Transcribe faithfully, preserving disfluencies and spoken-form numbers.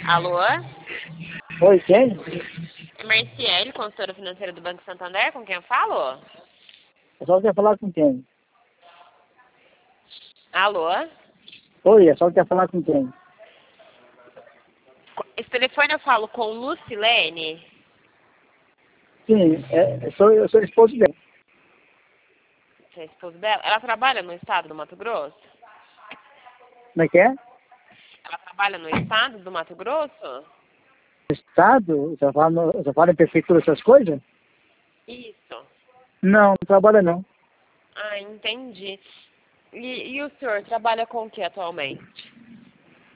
Alô? Oi, quem? É Marciele, consultora financeira do Banco Santander, com quem eu falo? Eu só quer falar com quem? Alô? Oi, eu só quer falar com quem? Esse telefone eu falo com Lucilene? Sim, é, eu, sou, eu sou esposo dela. Você é esposa dela? Ela trabalha no estado do Mato Grosso? Como é que é? Ela trabalha no estado do Mato Grosso? Estado? Você fala, no, você fala em prefeitura essas coisas? Isso. Não, não trabalha não. Ah, entendi. E, e o senhor trabalha com o que atualmente?